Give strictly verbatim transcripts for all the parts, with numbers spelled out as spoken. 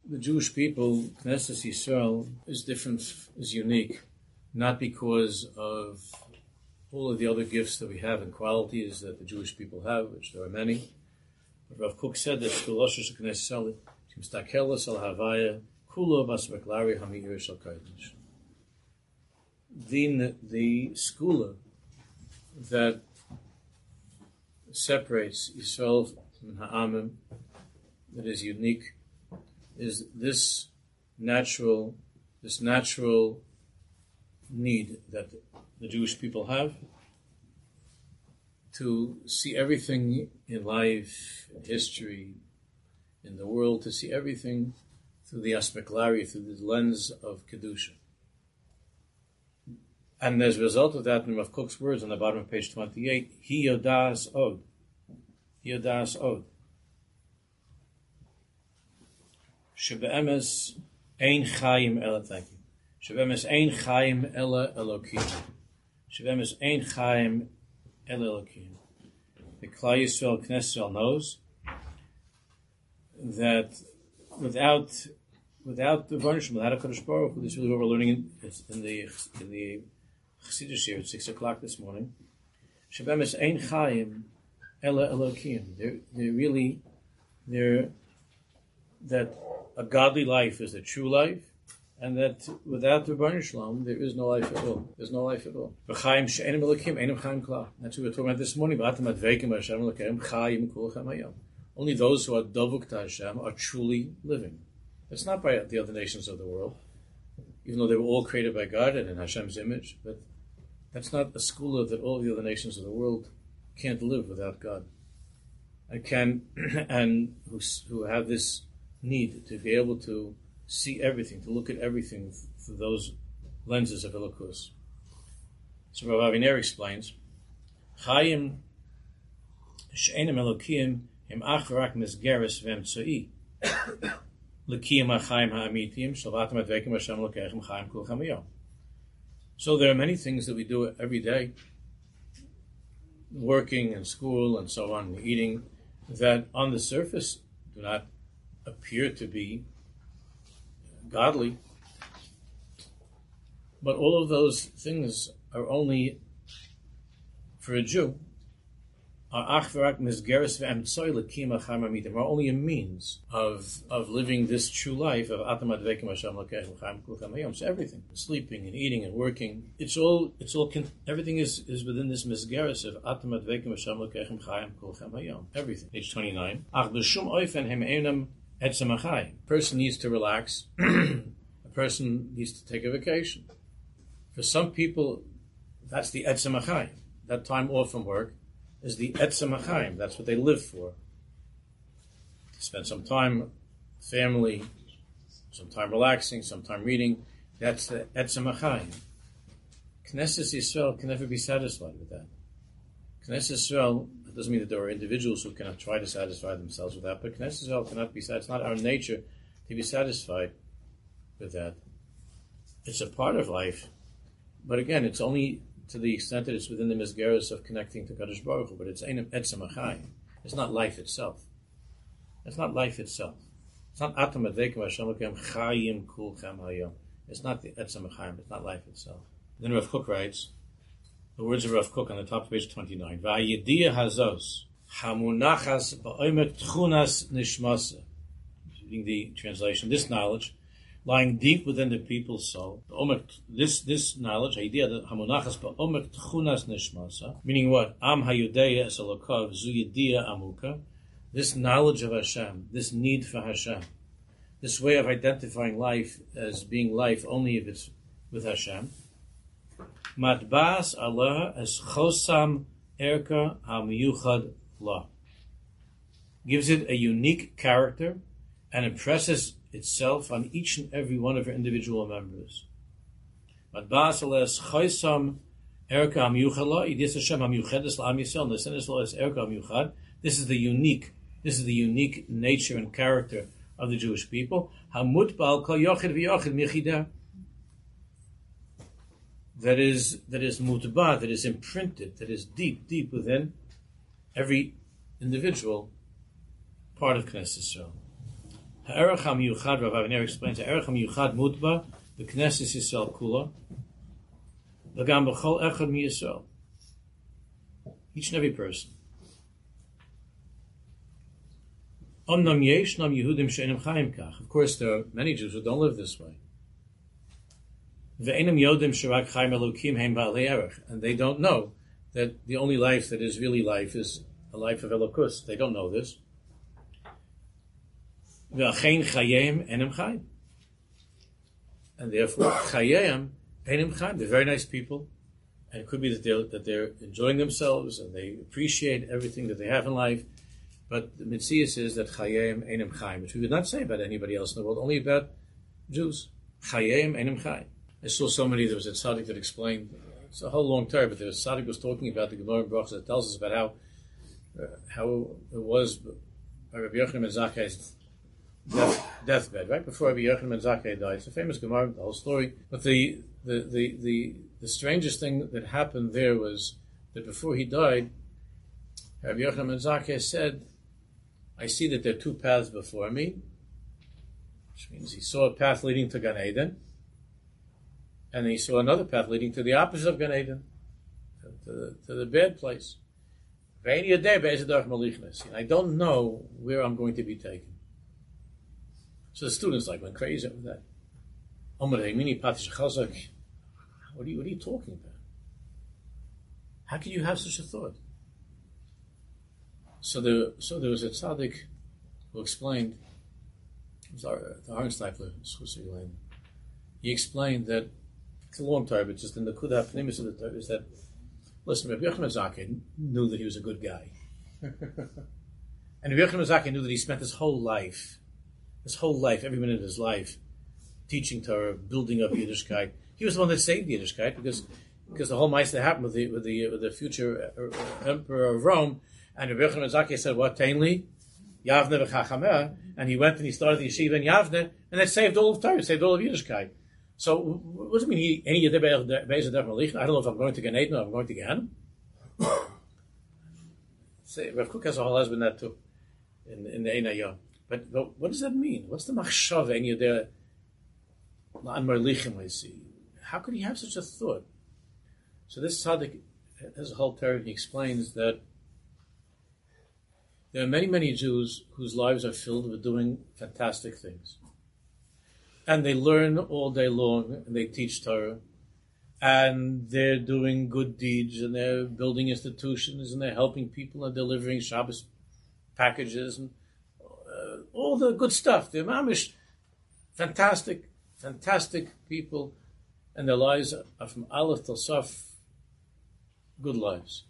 the Jewish people, Knesset Yisrael, is different, is unique, not because of all of the other gifts that we have and qualities that the Jewish people have, which there are many. But Rav Kook said that Shkuloshes of Knesset Yisrael, Timstakelas al Havaya, Kulo Basvaklari Hamir Shal Kodesh. The, the skula that separates Yisrael from Ha'amim, that is unique, is this natural, this natural need that the Jewish people have to see everything in life, in history, in the world, to see everything through the aspeklari, through the lens of Kedusha. And as a result of that, in Rav Kook's words on the bottom of page twenty-eight, Hi yodas od. Hi yodas od. Shebe'emes ein chayim ela, thank you. Shebe'emes ein chayim ela elokim. Shebe'emes ein chayim ela elokim. The Klal Yisrael, Knesset Yisrael knows that without without the varnishment, without a Kadosh Baruch Hu, this is really what we're learning in, in the in the Chassidus here at six o'clock this morning. Shebe'emes ein chayim ela elokim. They're they're really they're that a godly life is the true life, and that without the Rebbeinu Shalom, there is no life at all. There's no life at all. V'chaim she'enim elokim, enim chaim klal. That's what we were talking about this morning. V'atam adveikim Hashem elokim, chayim kulchem hayom. Only those who are dovuk to Hashem are truly living. It's not by the other nations of the world, even though they were all created by God and in Hashem's image, but that's not a skula that all the other nations of the world can't live without God. And can, and who, who have this need to be able to see everything, to look at everything through those lenses of Elokus. So Rav Aviner explains, Chayim she'enim elokim im ach v'rak mesgeres v'emtzoi l'kiyam ha'chayim ha'amitim shalvatam adveikim Hashem l'keichem chayim kulchem hayom. So there are many things that we do every day, working and school and so on, and eating, that on the surface do not appear to be godly, but all of those things are only, for a Jew, are only a means of of living this true life of Atam Adveikim Hashem L'Keichem Chaim Kulchem Hayom. So everything, sleeping and eating and working, it's all it's all everything is, is within this misgeres of Atam Adveikim Hashem L'Keichem Chaim Kulchem Hayom. Everything. Page twenty-nine. Ach b'shum oifen hem einam etzem achayim. A person needs to relax. A person needs to take a vacation. For some people, that's the etzem achayim. That time off from work is the etzem achayim. That's what they live for. To spend some time, family, some time relaxing, some time reading. That's the etzem achayim. Knesset Yisrael can never be satisfied with that. Knesset Yisrael, that doesn't mean that there are individuals who cannot try to satisfy themselves with that, but Knesset Yisrael cannot be satisfied. It's not our nature to be satisfied with that. It's a part of life, but again, it's only to the extent that it's within the misgeros of connecting to Kadosh Baruch Hu, but it's etzem achayim. It's not life itself. It's not life itself. It's not atam adveikim Hashem l'keichem chayim kulchem hayom. It's not the etzem achayim. It's not life itself. Then Rav Kook writes, the words of Rav Kook on the top of page twenty-nine, Va'yediyah hazos hamunachas ba'omek tchunas nishmasa. Reading the translation, this knowledge, lying deep within the people's soul. This this knowledge, idea that hamunachas ba'omek tchunas nishmasa, meaning what? Am hayudeya es elokav zu yediyah amuka. This knowledge of Hashem, this need for Hashem, this way of identifying life as being life only if it's with Hashem. Matbas Allah as chosam erka hamiyuchad la, gives it a unique character and impresses itself on each and every one of her individual members. Matbas Allah as chosam erka hamiyuchad la, idis Hashem hamiyuchedes la'am Yisrael, nesenes lo as erka hamiyuchad. This is the unique, this is the unique nature and character of the Jewish people. Hamutbal kol yochid v'yochid michidah. That is that is mutbah, that is imprinted, that is deep, deep within every individual part of Knesset Yisrael. Ha'erach ha'miyuchad, Rav Avner explains, ha'erach ha'miyuchad mutba, the Knesset Yisrael kula, v'gam b'chol echad mi-Yisrael. Each and every person. Omnam yesh nam Yehudim she'enim chayim kach. Of course, there are many Jews who don't live this way. Ve'enim yodim she'rak chayim elokim heim ba'alei erech. And they don't know that the only life that is really life is a life of Elokus. They don't know this. Ve'achein chayim enim chayim. And therefore, chayim enim chayim. They're very nice people. And it could be that they're, that they're enjoying themselves and they appreciate everything that they have in life. But the Metzias is that chayim enim chayim, which we would not say about anybody else in the world, only about Jews. Chayim enim chayim. I saw somebody, there was a tzaddik that explained, it's a whole long time, but the tzaddik was talking about the Gemara in Brachos that tells us about how uh, how it was by Rabbi Yochanan ben Zakkai's death, deathbed, right before Rabbi Yochanan ben Zakkai died. It's a famous Gemara, the whole story. But the the, the, the the strangest thing that happened there was that before he died, Rabbi Yochanan ben Zakkai said, I see that there are two paths before me, which means he saw a path leading to Gan Eden, and then he saw another path leading to the opposite of Gan Eden, to the, to the bad place. And I don't know where I'm going to be taken. So the students like went crazy over that. What are you, what are you talking about? How can you have such a thought? So there, so there was a tzaddik who explained, it was our, the Harnsteifler, he explained that, it's a long time, but just in the Kudah Pnimis of the Torah, is that, listen, Rabbi Yochanan ben Zakkai knew that he was a good guy. And Rabbi Yochanan ben Zakkai knew that he spent his whole life, his whole life, every minute of his life, teaching Torah, building up Yiddishkeit. He was the one that saved Yiddishkeit, because because the whole mice that happened with the with the with the future emperor of Rome, and Rabbi Yochanan ben Zakkai said, "What Tainli, Yavne v'Chachameh," and he went and he started the yeshiva in Yavne, and that saved all of Torah, saved all of Yiddishkeit. So what does it mean? He any I don't know if I'm going to Gan Eden or I'm going to Gehenna. Say Rav Kook has a whole husband that too, in in the Einayah. But, but what does that mean? What's the machshav any of the I see? How could he have such a thought? So this tzaddik has a whole Torah. He explains that there are many, many Jews whose lives are filled with doing fantastic things. And they learn all day long, and they teach Torah, and they're doing good deeds, and they're building institutions, and they're helping people, and delivering Shabbos packages, and uh, all the good stuff. They're mamish, fantastic, fantastic people, and their lives are from Aleph till Saf, good lives.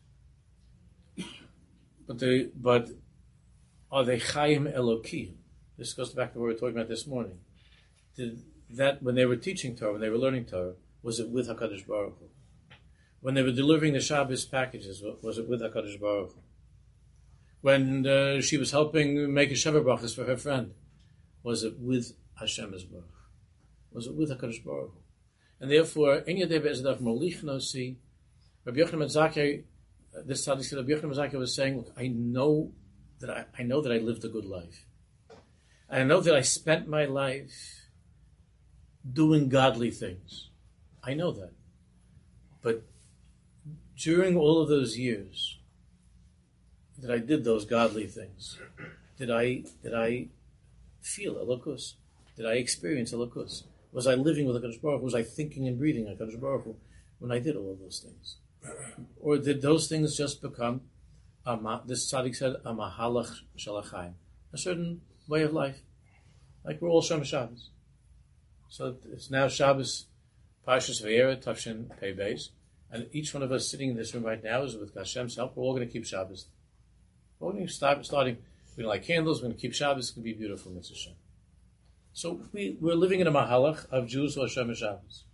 But they, but are they Chaim Elokim? This goes back to what we were talking about this morning. Did that when they were teaching Torah, when they were learning Torah, was it with HaKadosh Baruch Hu? When they were delivering the Shabbos packages, was it with HaKadosh Baruch Hu? When uh, she was helping make a Sheva Brachas for her friend, was it with Hashem Baruch? Was it with HaKadosh Baruch Hu? And therefore, any day be'ezadav molich nosi, Rabbi Yochanan ben Zakkai, this tzaddik said, Rabbi Yochanan ben Zakkai was saying, look, I know that I, I know that I lived a good life. And I know that I spent my life doing godly things. I know that. But during all of those years that I did those godly things, did I did I feel Elokus? Did I experience Elokus? Was I living with HaKadosh Baruch Hu? Was I thinking and breathing HaKadosh Baruch Hu when I did all of those things? Or did those things just become, a, this tzaddik said, a mahalach shalachayim, a certain way of life? Like we're all Shomer Shabbos. So it's now Shabbos, Parshas Vayera, Tafshin Pei Beis, and each one of us sitting in this room right now is with Hashem's help. We're all going to keep Shabbos. We're going to start starting. We're going to light candles. We're going to keep Shabbos. It's going to be beautiful, Mitzvah Shem. So we, we're living in a mahalach of Jews who are Shomer Shabbos.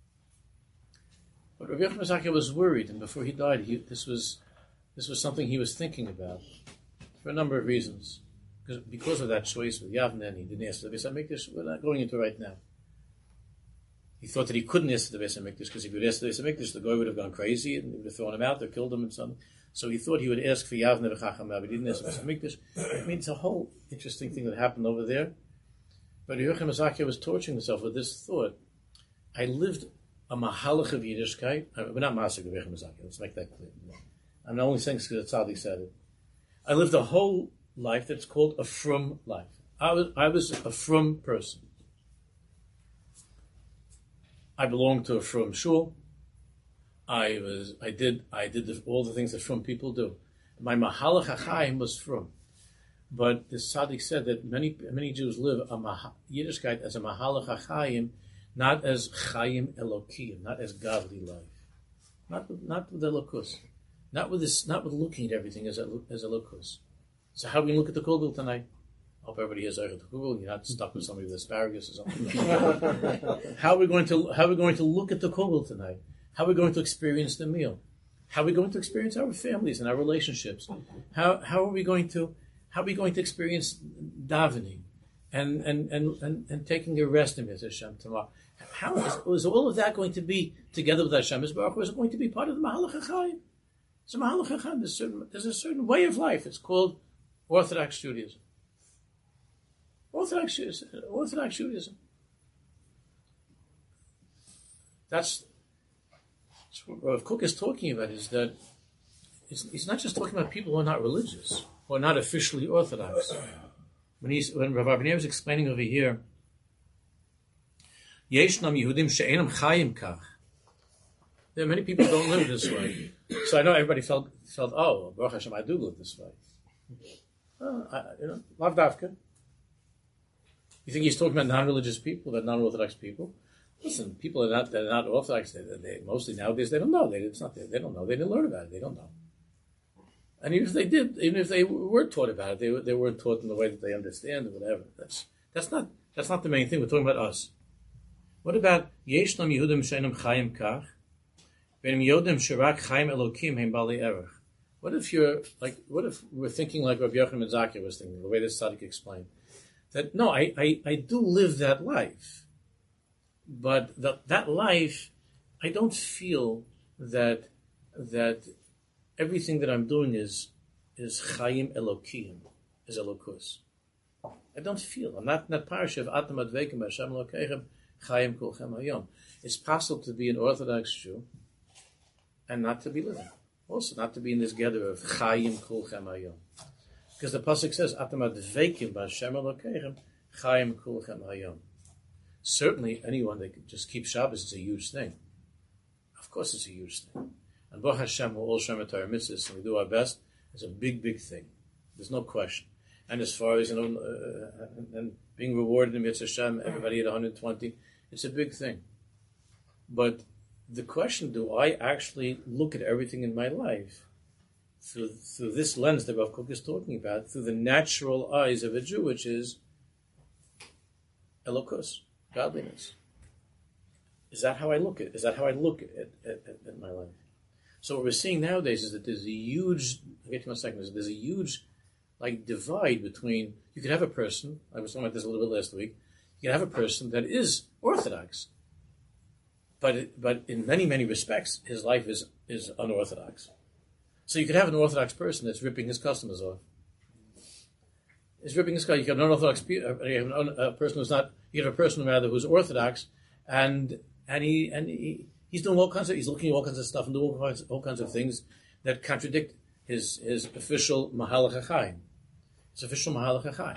But Rabbi Yochanan ben Zakkai was worried, and before he died, he, this was this was something he was thinking about for a number of reasons. Because, because of that choice with Yavne, he didn't ask the Beis HaMikdash. We're not going into it right now. He thought that he couldn't ask the Beis HaMikdash because if he would ask the Beis HaMikdash, the guy would have gone crazy and they would have thrown him out or killed him and something. So he thought he would ask for Yavne v'Chachameh, but he didn't ask the Beis HaMikdash. I mean, it's a whole interesting thing that happened over there. But Yochanan Mazakia was torturing himself with this thought. I lived a mahalach of Yiddishkeit. We're not Masik of Yochanan Mazakia. Let's make that clear. I'm not only saying this because Tzaddik said it. I lived a whole life that's called a frum life. I was, I was a frum person. I belonged to a frum shul. I was, I did, I did the, all the things that frum people do. My mahalach hachayim was frum. But the tzaddik said that many many Jews live a mah- Yiddishkeit as a mahalach hachayim, not as chayim elokim, not as godly life, not with, not with elokus, not with this, not with looking at everything as a, as elokus. So how are we going to look at the kugel tonight? I hope everybody has heard the kugel. You're not stuck with somebody with asparagus or something. how are we going to how are we going to look at the kugel tonight? How are we going to experience the meal? How are we going to experience our families and our relationships? How how are we going to how are we going to experience davening and and and, and, and taking a rest in Mitzvah Hashem tomorrow? How is, is all of that going to be together with Hashem? Is it going to be part of the Mahalach HaChaim? It's a Mahalach HaChaim. There's, certain, there's a certain way of life. It's called Orthodox Judaism. Orthodox Judaism. Orthodox Judaism. That's, that's what Rav Kook is talking about, is that it's, he's not just talking about people who are not religious, who are not officially Orthodox. When he's when Rav Avner is explaining over here, Yeshnam Yehudim she'enam chayim kach. There are many people who don't live this way. So I know everybody felt felt oh, Baruch Hashem, I do live this way. Uh, I, you know, lav davka. You think he's talking about non-religious people, about non-Orthodox people? Listen, people are not they're not Orthodox. They, they mostly nowadays they don't know. They it's not they don't know. They didn't learn about it. They don't know. And even if they did, even if they were taught about it, they they weren't taught in the way that they understand or whatever. That's that's not that's not the main thing. We're talking about us. What about Yeshnam Yehudim she'enam chayim kach, ve'im yodim she'rak chayim elokim heim bali erech? What if you're like? What if we're thinking like Rabbi Yochanan Zakia was thinking, the way this tzaddik explained that? No, I, I, I do live that life, but that that life, I don't feel that that everything that I'm doing is is chayim elokim, is elokus. I don't feel. I'm not in that parasha of Atam Adveikim Hashem Elokeichem. It's possible to be an Orthodox Jew and not to be living. Also, not to be in this gather of Chayim Kulchem Hayom. Because the Pasuk says, Atam Adveikim B'Hashem Elokeichem Chayim Kulchem Hayom. Certainly, anyone that can just keep Shabbos is a huge thing. Of course, it's a huge thing. And Baruch Hashem, we're all Shemet Torah mitzvahs, and we do our best. It's a big, big thing. There's no question. And as far as, you know, uh, and, and being rewarded in Mitzvah Hashem, everybody at one hundred twenty, it's a big thing. But the question, do I actually look at everything in my life through through this lens that Rav Kook is talking about, through the natural eyes of a Jew, which is Elokus, godliness? Is that how I look at it? Is that how I look at, at, at, at my life? So what we're seeing nowadays is that there's a huge, I'll get to my second, there's a huge like divide between, you could have a person, I was talking about this a little bit last week, you can have a person that is Orthodox, but it, but in many, many respects, his life is, is unorthodox. So you could have an Orthodox person that's ripping his customers off. He's ripping his customers. You have an unorthodox you have an, a person who's not, you have a person rather who's Orthodox, and and he and he, he's doing all kinds of, he's looking at all kinds of stuff and doing all kinds, all kinds of things that contradict his his official Mahalach HaChaim. His official Mahalach HaChaim.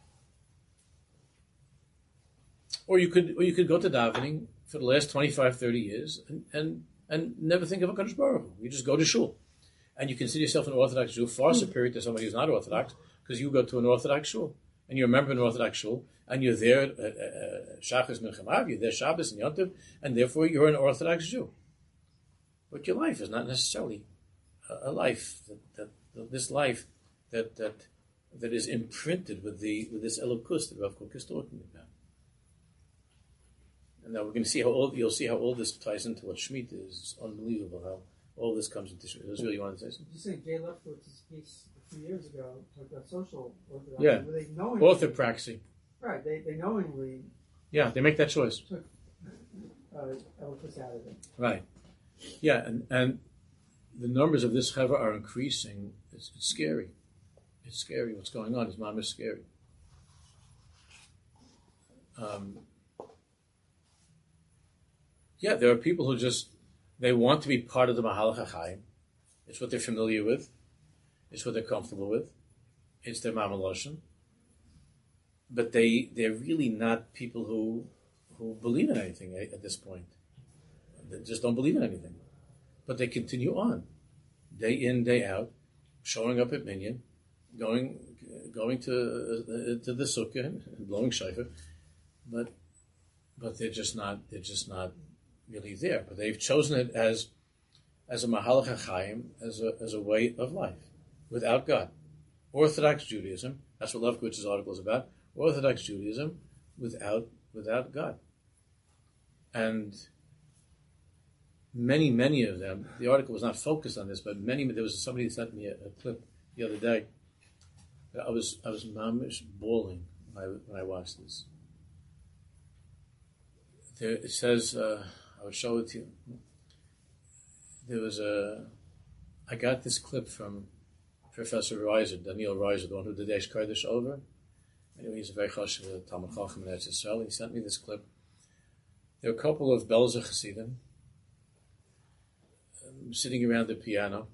Or you could or you could go to davening for the last twenty-five, thirty years and, and, and never think of a Kadosh Baruch Hu. You just go to shul. And you consider yourself an Orthodox Jew, far superior to somebody who's not Orthodox, because you go to an Orthodox shul. And you're a member of an Orthodox shul, and you're there, Shachris Mincha Mav, you're there Shabbos and Yom Tov, and therefore you're an Orthodox Jew. But your life is not necessarily a, a life, that, that this life that that that is imprinted with the with this Elokus that Rav Kook is talking about. And now we're going to see how all you'll see how all this ties into what Shemitah is. It's unbelievable how all this comes into Shemitah. That's really you wanted to say something. You say Jay Lefkowitz's piece a few years ago talked about social orthodoxy. Yeah, they knowingly, orthopraxy. Right, they they knowingly. Yeah, they make that choice. Took uh, Elokus out of it. Right. Yeah, and and the numbers of this chevra are increasing. It's, it's scary. It's scary. What's going on? His mom is scary. um, yeah, there are people who just, they want to be part of the Mahalach HaChaim. It's what they're familiar with. It's what they're comfortable with. It's their Mamaloshin. But they, they're really not people who who believe in anything at, at this point. They just don't believe in anything. But they continue on, day in, day out, showing up at Minyan, going going to uh, to the sukkah and blowing shofar, but but they're just not they're just not really there. But they've chosen it as as a Mahalach HaChaim, as a as a way of life without God. Orthodox Judaism, that's what Lefkowitz's article is about. Orthodox Judaism without without God. And many, many of them, the article was not focused on this, but many, there was somebody who sent me a, a clip the other day. I was I was mamish bawling when I, when I watched this. There, it says, uh, I would show it to you. There was a, I got this clip from Professor Reiser, Daniel Reiser, the one who did Eish Kodesh over. Anyway, he's a very chashuv Talmud Chacham in Eretz Yisrael. He sent me this clip. There were a couple of Belzer Chassidim um, sitting around the piano,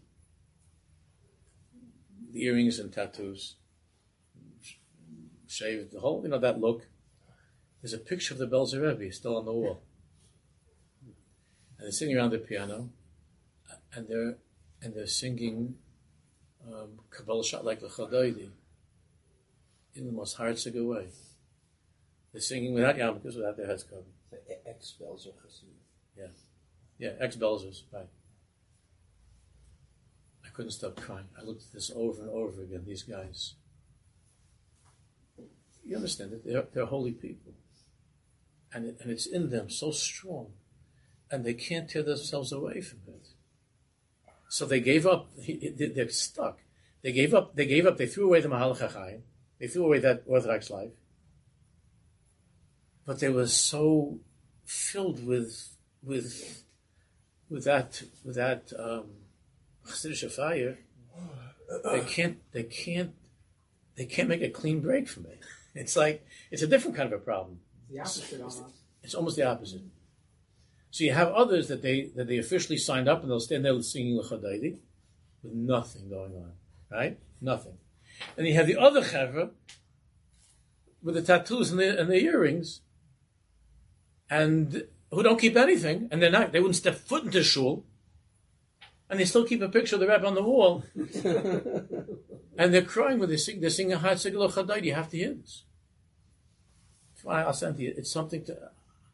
the earrings and tattoos, shaved, the whole, you know, that look. There's a picture of the Belzer Rebbe still on the wall. And they're sitting around the piano, and they're and they're singing um, Kabbalah Shot like the Chadaidi in the most heartsick way. They're singing without yarmulkes, without their heads covered. Ex-Belzer Chassidim. Yeah. Yeah, ex-Belzers, right. I couldn't stop crying. I looked at this over and over again, these guys. You understand it? They're, they're holy people. And, it, and it's in them so strong. And they can't tear themselves away from it. So they gave up. They're stuck. They gave up. They gave up. They threw away the Mahalach HaChaim. They threw away that Orthodox life. But they were so filled with with with that with that um, Chassidish fire. They can't. They can't. They can't make a clean break from it. It's like it's a different kind of a problem. The opposite almost. It's almost the opposite. So you have others that they that they officially signed up and they'll stand there singing L'Chadaidi with nothing going on, right? Nothing. And you have the other chevra with the tattoos and the and the earrings, and who don't keep anything, and they're not they wouldn't step foot into shul, and they still keep a picture of the Rebbe on the wall, and they're crying when they sing. They're singing Hatzig L'Chadaidi. You have to hear this. I'll send to you. It's something to.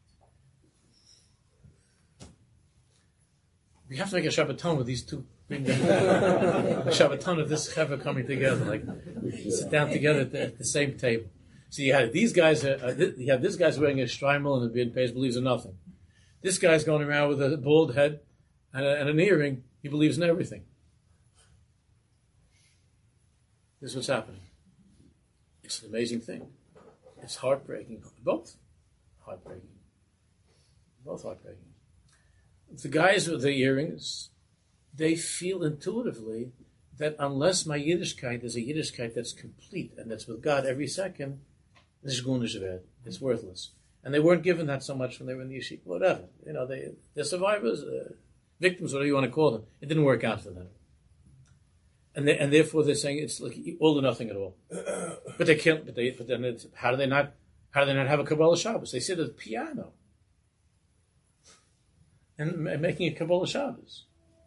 We have to make a Shabbaton with these two. Bring them, a Shabbaton of this chevra coming together, like sit down together at the, at the same table. So you had these guys. Uh, th- you have this guy's wearing a shtreimel and a beard pays, believes in nothing. This guy's going around with a bald head and, a, and an earring. He believes in everything. This is what's happening. It's an amazing thing. It's heartbreaking. Both heartbreaking. Both heartbreaking. The guys with the earrings, they feel intuitively that unless my Yiddishkeit is a Yiddishkeit that's complete and that's with God every second, this is gunishved. It's worthless. And they weren't given that so much when they were in the yeshiva, whatever. You know, they, they're survivors, uh, victims, whatever you want to call them. It didn't work out for them. And they, and therefore they're saying it's like all or nothing at all. But they can't, but they, but then it's, how do they not, how do they not have a Kabbalah Shabbos? They sit at the piano and making a Kabbalah Shabbos.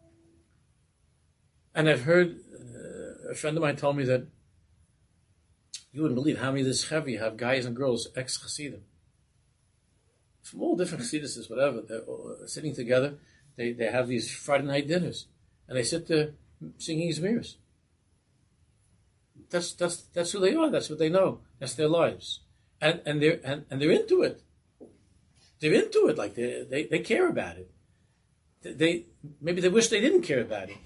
And I've heard, uh, a friend of mine told me that you wouldn't believe how many of this chevra have guys and girls, ex-Chassidim. From all different Chassidices, whatever, they're all sitting together, they, they have these Friday night dinners, and they sit there singing Zmiris. That's, that's, that's who they are, that's what they know, that's their lives. And, and they're, and, and they're into it. They're into it, like they, they, they care about it. They maybe they wish they didn't care about it,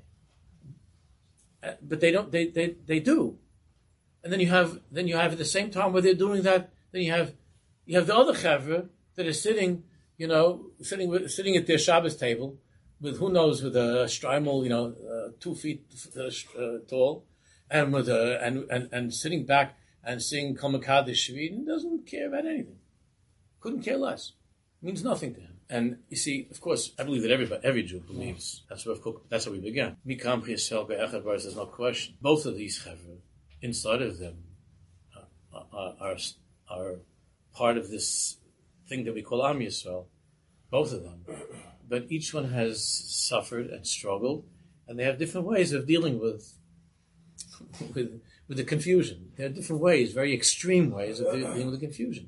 uh, but they don't. They, they they do, and then you have then you have at the same time where they're doing that. Then you have you have the other chevra that are sitting, you know, sitting with, sitting at their Shabbos table with who knows with a shtreimel, you know, uh, two feet uh, tall, and with a and, and and sitting back and singing Kol Mekadesh Shvi, and doesn't care about anything. Couldn't care less. It means nothing to him. And you see, of course, I believe that everybody, every Jew believes. That's what that's how we began. Mikam Chesel Be'echad Baris, there's no question. Both of these chevra, inside of them, uh, are, are are part of this thing that we call Am Yisrael. Both of them, but each one has suffered and struggled, and they have different ways of dealing with with with the confusion. There are different ways, very extreme ways of dealing with the confusion.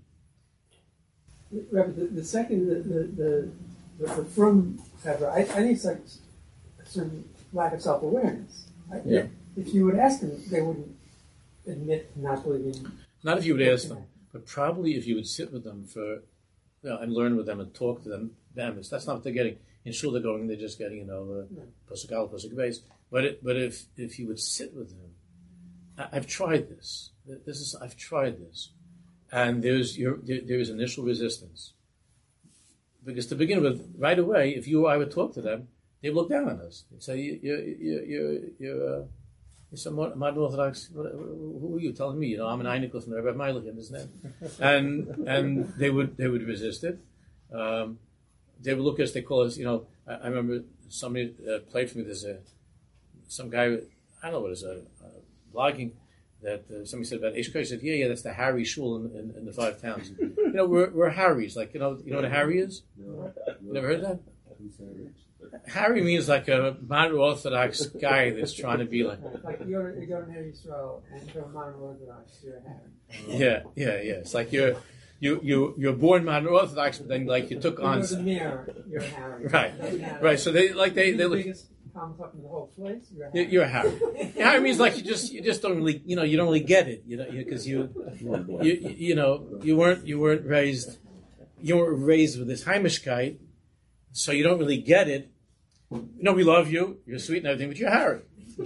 Rabbi, the, the second, the the the, the, the from Chevra, I, I think it's like a certain lack of self-awareness. I, Yeah. If you would ask them, they wouldn't admit to not believing. Not if you would ask them, but probably if you would sit with them for, you know, and learn with them and talk to them. Them, that's not what they're getting. In shul they're going, they're just getting, you know, pasuk al, pasuk beis. But it, but if if you would sit with them, I, I've tried this. This is I've tried this. And there's your, there, there is initial resistance. Because to begin with, right away, if you or I would talk to them, they look down on us. They'd say, you, you, you, you, you're, uh, you're some modern Orthodox, who are you telling me? You know, I'm an Einikl from the Rebbe Meilich, isn't it? And, and they would, they would resist it. Um, they would look at us, they call us, you know, I, I remember somebody uh, played for me, there's a, some guy, I don't know what it is, uh, uh, blogging, that uh, somebody said about Ishkar. He said, "Yeah, yeah, that's the Harry shul in, in, in the five towns." You know, we're we're Harrys. Like you know, you know what a Harry is? No. You never heard of that? Harry means like a modern Orthodox guy that's trying to be like. Like you're you're an Harry Yisrael and you're a modern Orthodox. You're a Harry. Yeah, yeah, yeah. It's like you're you you you're born modern Orthodox, but then like you took you on. You're the mirror. You're a Harry. Right, right. So they like they they look. I'm talking the whole place. You're a Harry. You're a Harry. Harry means like you just you just don't really you know you don't really get it you know because you, you you you know you weren't you weren't raised you weren't raised with this Heimishkeit, so you don't really get it. You know we love you, you're sweet and everything, but you're Harry.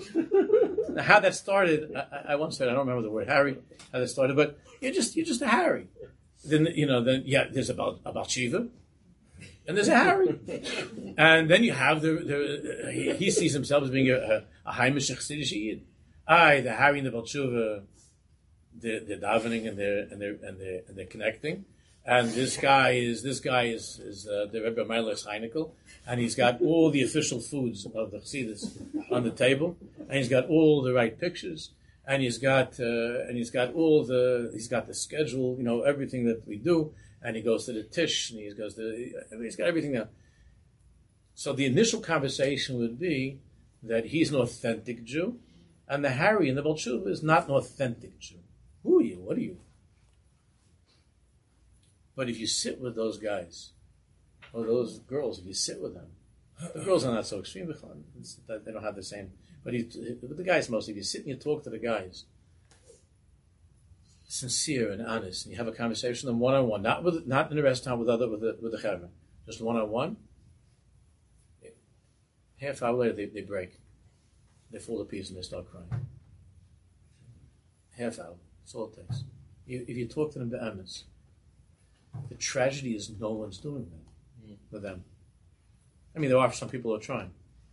Now how that started, I, I once said I don't remember the word Harry how that started, but you're just you're just a Harry. Then you know then yeah there's about about Shiva. And there's a Harry. And then you have the, the he, he sees himself as being a, a, a Haimish Chassidish Yid. Aye, the Harry and the Balshuva, they're, they're davening and they're, and they're, and they're, and they're connecting. And this guy is, this guy is, is uh, the Rebbe Meilich Heinekel. And he's got all the official foods of the Chassidus on the table. And he's got all the right pictures. And he's got, uh, and he's got all the, he's got the schedule, you know, everything that we do. And he goes to the Tish, and he goes to, he's got everything there. So the initial conversation would be that he's an authentic Jew, and the Harry in the Balshuva is not an authentic Jew. Who are you? What are you? But if you sit with those guys, or those girls, if you sit with them, the girls are not so extreme, they don't have the same, but he, the guys mostly, if you sit and you talk to the guys, sincere and honest, and you have a conversation with them one on one, not with not in the restaurant with other with the with the chevra, just one on one. Half hour later, they, they break, they fall to pieces and they start crying. Half hour, that's all it takes. You, if you talk to them to emes, the tragedy is no one's doing that mm. with them. I mean, there are some people who are trying,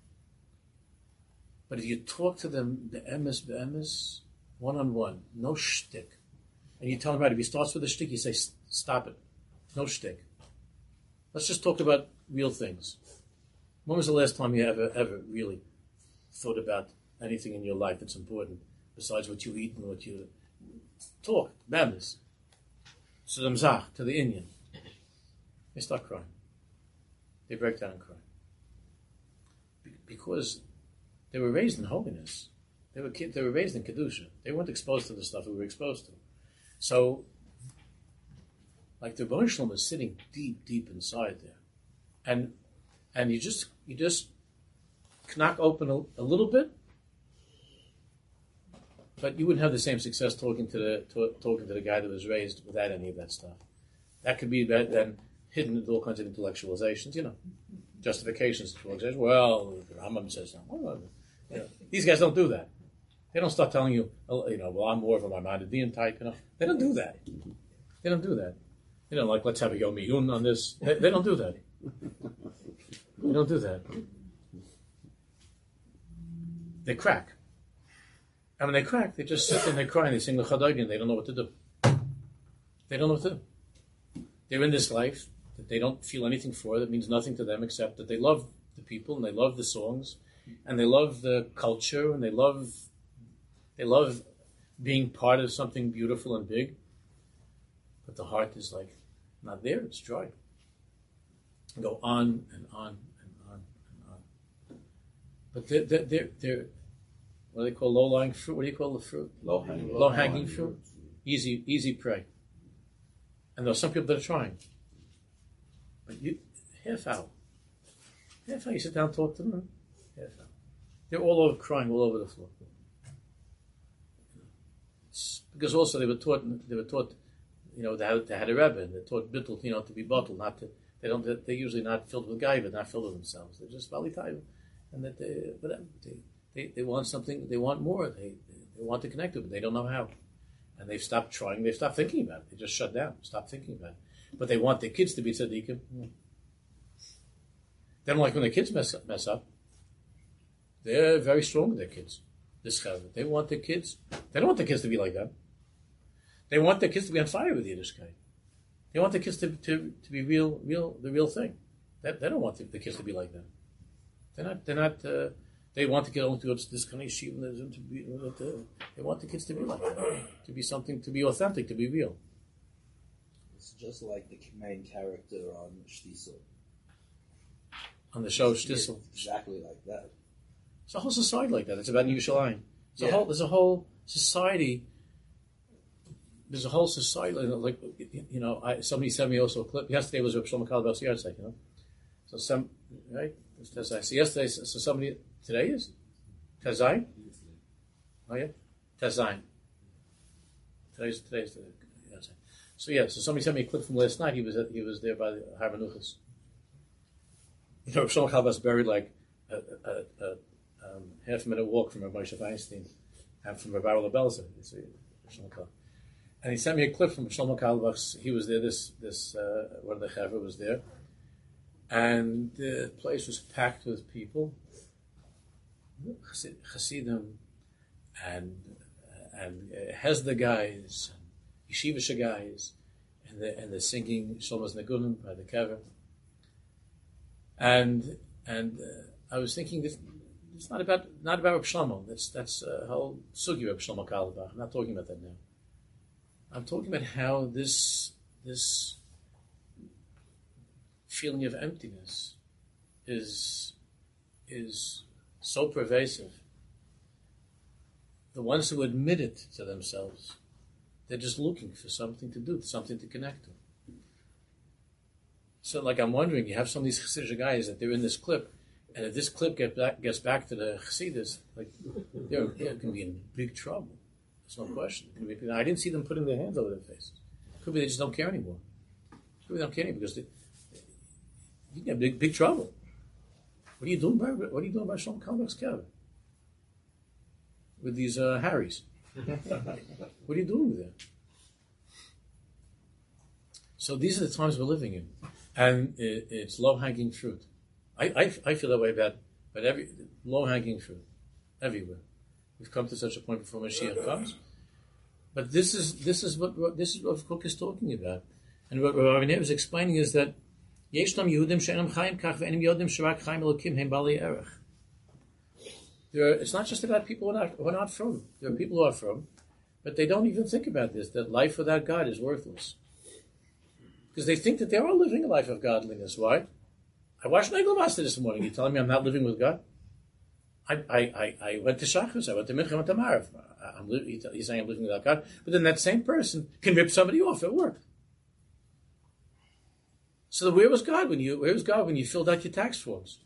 but if you talk to them the emes, the emes, one on one, no shtick. And you tell him, right, if he starts with a shtick, you say, stop it. No shtick. Let's just talk about real things. When was the last time you ever, ever really thought about anything in your life that's important, besides what you eat and what you talk? Madness. To the mzach, to the Indian. They start crying. They break down and cry. Because they were raised in holiness. They were, they were raised in Kedusha. They weren't exposed to the stuff we were exposed to. So, like the Rebbeinu Shalom is sitting deep, deep inside there, and and you just you just knock open a, a little bit, but you wouldn't have the same success talking to the to, talking to the guy that was raised without any of that stuff. That could be that then hidden with all kinds of intellectualizations, you know, justifications. Well, the Rambam says so. Well, you know, these guys don't do that. They don't start telling you, you know, well, I'm more of a Maimonidean type, you know. They don't do that. They don't do that. You know, like, let's have a Yom Miyun on this. They, they don't do that. They don't do that. They crack. And when they crack, they just sit there and they cry and they sing the Chadayim and they don't know what to do. They don't know what to do. they're in this life that they don't feel anything for, that means nothing to them except that they love the people and they love the songs and they love the culture and they love they love being part of something beautiful and big. But the heart is like not there, it's dry. Go on and on and on and on. But they're, they're, they're, they're what do they call low-lying fruit? What do you call the fruit? Low-hanging, low-hanging fruit. Easy, easy prey. And there are some people that are trying. But you, half hour. Half hour, you sit down and talk to them. Half hour. They're all over crying all over the floor. It's because also they were taught, they were taught, you know, they had, they had a rebbe, and they taught bittul, you know, to be bottled, not to, they don't, they're usually not filled with gaiva, not filled with themselves. They're just vali taiva. And that they, whatever, they, they, they want something, they want more, they, they, they want to connect with it, they don't know how. And they've stopped trying, they've stopped thinking about it. They just shut down, stopped thinking about it. But they want their kids to be tzaddikim. They don't like when their kids mess up. Mess up. They're very strong with their kids. This chevra. They want their kids, they don't want their kids to be like that. They want their kids to be on fire with Yiddishkeit. They want their kids to, to, to be real, real, the real thing. They, they don't want the, the kids to be like that. They're not, they're not, uh, they want the kids to go to this kind of yeshiva, to be, uh, they want the kids to be like that. To be something, to be authentic, to be real. It's just like the main character on Shtisel. On the show Shtisel. Exactly like that. It's a whole society like that. It's about Yerushalayim. There's Yeah. a whole, there's a whole society, there's a whole society, like, you know, I, somebody sent me also a clip. Yesterday was Reb Shlomo Carlebach's yard site, you know. So some, right? So yesterday, so somebody, today is? Tezayin? Oh yeah? Tezayin. Today's, today's the yard site. So yeah, so somebody sent me a clip from last night. He was at, he was there by the Har Menuchos. You know, Reb Shlomo Carlebach's buried like a, a, a um, half a minute walk from Reb Moshe Feinstein and from Reb Arel Belzer. And he sent me a clip from Shlomo Carlebach's. He was there. This this uh, one of the chevra was there, and the place was packed with people, Hasidim, and and uh, Hesda guys, and Yeshiva guys, and the and the singing Shlomo's Negunim by the kever. And and uh, I was thinking this. It's not about not about Reb Shlomo. That's that's a whole sugi Reb Shlomo Carlebach. I'm not talking about that now. I'm talking about how this this feeling of emptiness is is so pervasive. The ones who admit it to themselves, they're just looking for something to do, something to connect to. So, like, I'm wondering, you have some of these Chassidish guys that they're in this clip. And if this clip get back, gets back to the Chassidus, like, they're, they're going to be in big trouble. There's no question. Be, I didn't see them putting their hands over their faces. Could be they just don't care anymore. Could be they don't care anymore because they, you get big, big trouble. What are you doing by What are you doing by Shlomo Carlebach's kever with these uh, Harrys? What are you doing with that? So these are the times we're living in, and it, it's low-hanging fruit. I, I, I feel that way about, about every low-hanging fruit everywhere. We've come to such a point before Mashiach comes. But this is this is what, what this is what Kook is talking about, and what Rabbi Nev is explaining is that Yeshlam Yehudim she'enam chayim kach ve'enim Yehudim she'rak chayim elokim hem bali erech. There are, it's not just about people who are not who are not from. There are people who are from, but they don't even think about this. That life without God is worthless, because they think that they are living a life of godliness. Why? I watched Nagel Master this morning. You're telling me I'm not living with God? I I, I, I went to Shachris, I went to Mincha, I went to Marav. I'm li- he's saying I'm living without God. But then that same person can rip somebody off at work. So where was God when you where was God when you filled out your tax forms?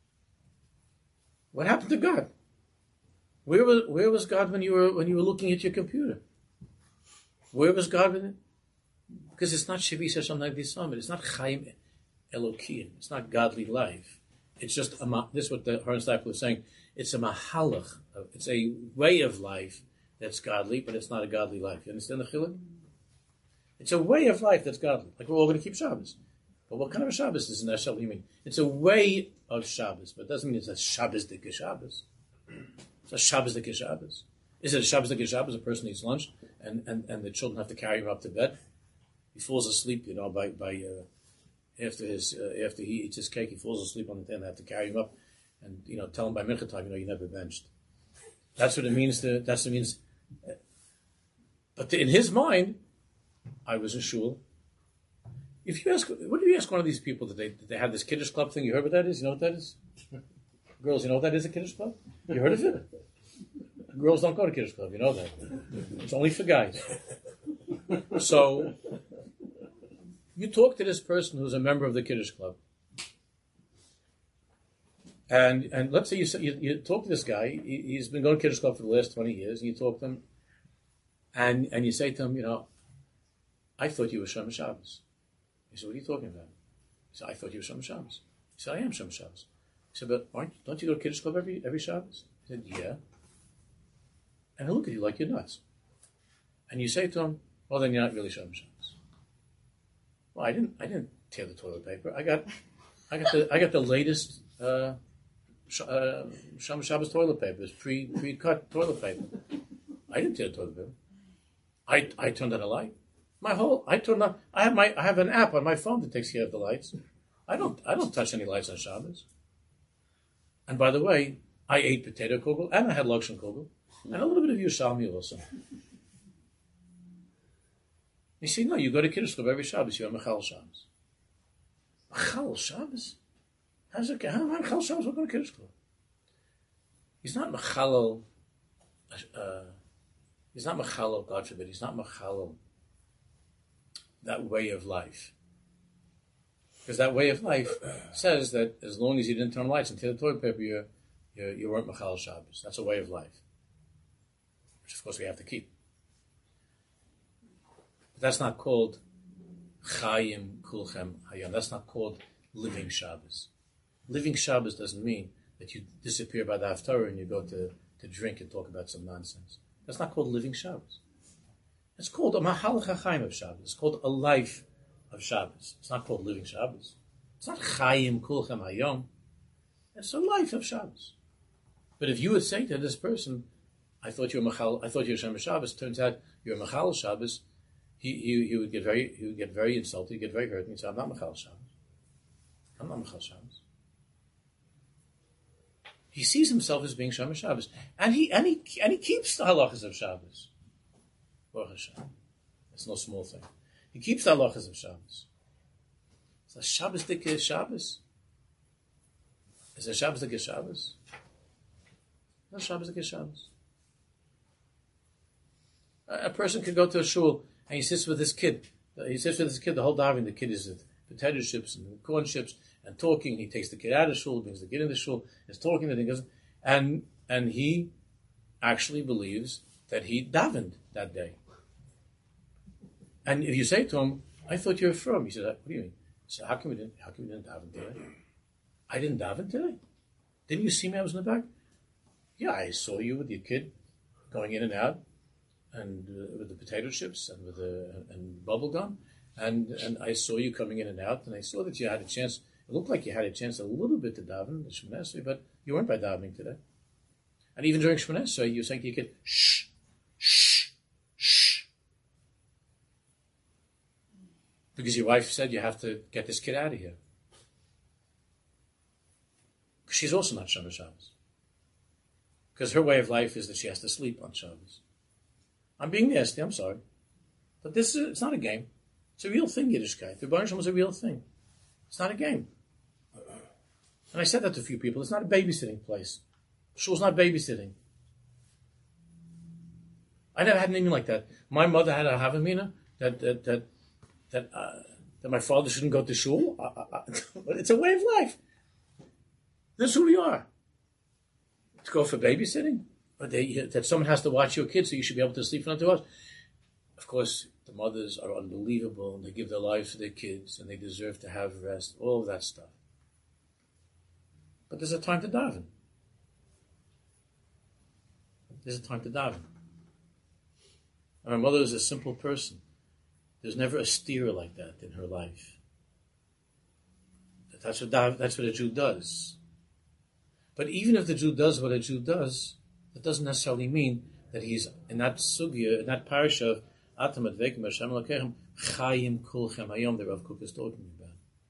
What happened to God? Where was where was God when you were when you were looking at your computer? Where was God when because it's not Shavis Hashem Nagdisam, it's not Chaim Elokim. It's not godly life. It's just a, this is what the Haran Stapler was saying. It's a mahalach. It's a way of life that's godly, but it's not a godly life. You understand the chiluk? It's a way of life that's godly. Like we're all going to keep Shabbos. But what kind of a Shabbos is in that Shabbos? You mean it's a way of Shabbos, but it doesn't mean it's a Shabbos dike Shabbos. It's a Shabbos dike Shabbos. Is it a Shabbos dike Shabbos? A person eats lunch and, and, and the children have to carry him up to bed. he falls asleep, you know, by by uh, after his uh, after he eats his cake, he falls asleep on the tent. They have to carry him up, and you know, tell him by mincha time, you know, you never benched. That's what it means. To that's what it means. Uh, but in his mind, I was in shul. If you ask, what do you ask one of these people that they that they have this kiddush club thing? You heard what that is? You know what that is? Girls, you know what that is? A kiddush club? You heard of it? Girls don't go to kiddush club. You know that. It's only for guys. So you talk to this person who's a member of the kiddush club, and and let's say you you, you talk to this guy. He, he's been going to kiddush club for the last twenty years, and you talk to him, and and you say to him, you know, I thought you were Shomer Shabbos. He said, what are you talking about? He said, I thought you were Shomer Shabbos. He said, I am Shomer Shabbos. He said, but aren't, don't you go to kiddush club every every Shabbos? He said, yeah. And he'll look at you like you're nuts. And you say to him, well, then you're not really Shomer Shabbos. Well, I didn't I didn't tear the toilet paper. I got I got the I got the latest uh, sh- uh, Shomer Shabbos toilet paper. It's pre pre cut toilet paper. I didn't tear the toilet paper. I I turned on a light. My whole I turn on. I have my I have an app on my phone that takes care of the lights. I don't I don't touch any lights on Shabbos. And by the way, I ate potato kugel and I had lokshen kugel and a little bit of Yerushalmi also. You see, no, you go to kiddush club every Shabbos. You're Mechal Shabbos. Mechal Shabbos? How's it? How Mechal Shabbos? We're going to kiddush club. He's not Mechal. Uh, he's not Mechal. God forbid. He's not Mechal. That way of life. Because that way of life says that as long as you didn't turn lights and tear the toilet paper, you you you weren't Mechal Shabbos. That's a way of life, which of course we have to keep. But that's not called Chayim Kulchem Hayom. That's not called living Shabbos. Living Shabbos doesn't mean that you disappear by the Haftarah and you go to, to drink and talk about some nonsense. That's not called living Shabbos. It's called a Mahalach HaChaim of Shabbos. It's called a life of Shabbos. It's not called living Shabbos. It's not Chayim Kulchem Hayom. It's a life of Shabbos. But if you would say to this person, I thought you were Machal, I thought you were Shomer Shabbos, turns out you're Machal Shabbos, he, he he would get very he would get very insulted, he'd get very hurt, and he'd say, I'm not Machal Shabbos. I'm not Machal Shabbos. He sees himself as being Shomer Shabbos. And he and he and he keeps the halachas of Shabbos. Baruch Hashem. It's no small thing. He keeps the halachas of Shabbos. It's a Shabbos dike Shabbos. Is a Shabbos dike Shabbos? No Shabbos dike Shabbos. A person could go to a shul and he sits with his kid. He sits with his kid the whole day. The kid is at potato chips and corn chips and talking. He takes the kid out of shul, brings the kid in the shul, is talking to the and and he actually believes that he davened that day. And if you say to him, "I thought you were from," he said, "What do you mean?" He said, "How come we didn't? How come we didn't daven today? I didn't daven today. Didn't you see me? I was in the back. Yeah, I saw you with your kid going in and out." And uh, with the potato chips and with the and bubble gum, and and I saw you coming in and out, and I saw that you had a chance. It looked like you had a chance a little bit to daven the Shemoneh Esrei, but you weren't by davening today. And even during Shemoneh Esrei, you were saying to your kid, "Shh, shh, shh," because your wife said you have to get this kid out of here. She's also not Shomer Shabbos, because her way of life is that she has to sleep on Shabbos. I'm being nasty, I'm sorry. But this is, it's not a game. It's a real thing, Yiddishkeit. The Rebbeinu Shalom is a real thing. It's not a game. And I said that to a few people. It's not a babysitting place. Shul's not babysitting. I never had anything like that. My mother had a Havamina that that that that, uh, that my father shouldn't go to shul. Uh, uh, but it's a way of life. This is who we are. To go for babysitting? But they, that someone has to watch your kids, so you should be able to sleep for another two hours. Of course, the mothers are unbelievable, and they give their lives for their kids, and they deserve to have rest, all of that stuff. But there's a time to daven. There's a time to daven. And my mother is a simple person. There's never a steer like that in her life. That's what, that's what a Jew does. But even if the Jew does what a Jew does, that doesn't necessarily mean that he's in that sugya, in that parasha of, Atam advekim b'Hashem Elokechem chayim kulchem hayom. The Rav Kook is talking about.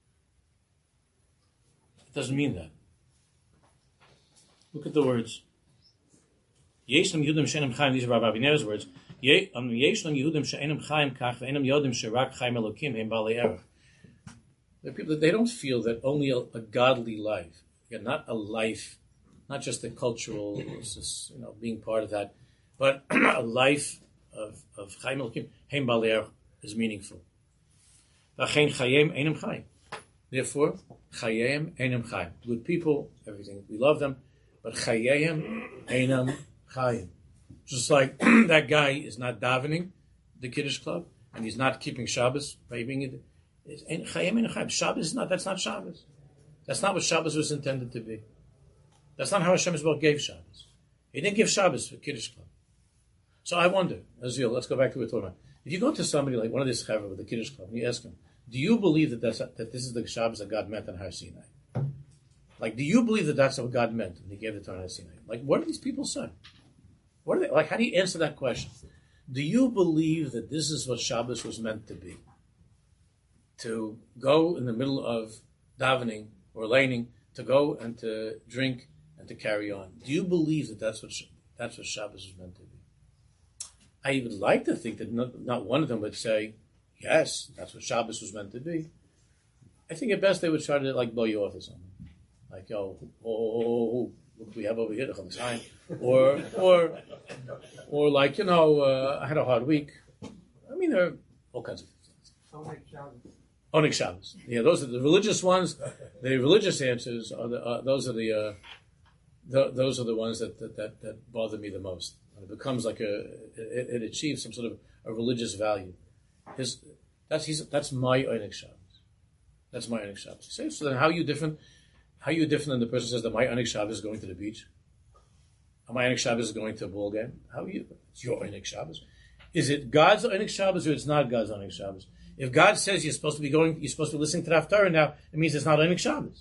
It doesn't mean that. Look at the words. Yeshem Yehudim she'enim chayim. These are Rav Aviner's words. Yeshem Yehudim she'enim chayim kach ve'enim yodim she'rak chayim Elokim hem balei erech. The people that they don't feel that only a, a godly life, again, not a life, not just a cultural, just, you know, being part of that, but a life of of chayim Elokim hem balei erech is meaningful. V'chein chayim enim chayim. Therefore, chayim enim chayim. Good people, everything, we love them, but chayim einam chayim. Just like that guy is not davening the Kiddush Club, and he's not keeping Shabbos by being it. Chayim einam chayim. Shabbos is not. That's not Shabbos. That's not what Shabbos was intended to be. That's not how Hashem Yisrael gave Shabbos. He didn't give Shabbos for Kiddush Club. So I wonder, Azil, let's go back to what we're talking about. If you go to somebody like one of these chaver with the Kiddush Club, and you ask him, do you believe that that's, that this is the Shabbos that God meant on Har Sinai? Like, do you believe that that's what God meant when He gave the Torah on Har Sinai? Like, what do these people say? What are they like? How do you answer that question? Do you believe that this is what Shabbos was meant to be? To go in the middle of davening or laning, to go and to drink and to carry on. Do you believe that that's what that's what Shabbos was meant to be? I would like to think that not, not one of them would say, yes, that's what Shabbos was meant to be. I think at best they would try to like blow you off or something. Like, yo, oh, oh, oh, oh, look what we have over here, or, or, or like, you know, uh, I had a hard week. I mean, there are all kinds of things. Onik Shabbos. Yeah, those are the religious ones. The religious answers are the, uh, those are the, uh, the, those are the ones that, that, that, that bother me the most. It becomes like a, it, it achieves some sort of a religious value. His, that's he's, that's my Onik Shabbos. That's my Onik Shabbos. You say, so then how are you different? How are you different than the person says that my Onik Shabbos is going to the beach? Or my Onik Shabbos is going to a ball game? How are you? It's your Onik Shabbos. Is it God's Onik Shabbos or it's not God's Onik Shabbos? If God says you're supposed to be going, you're supposed to be listening to the Haftarah now, it means it's not Onik Shabbos.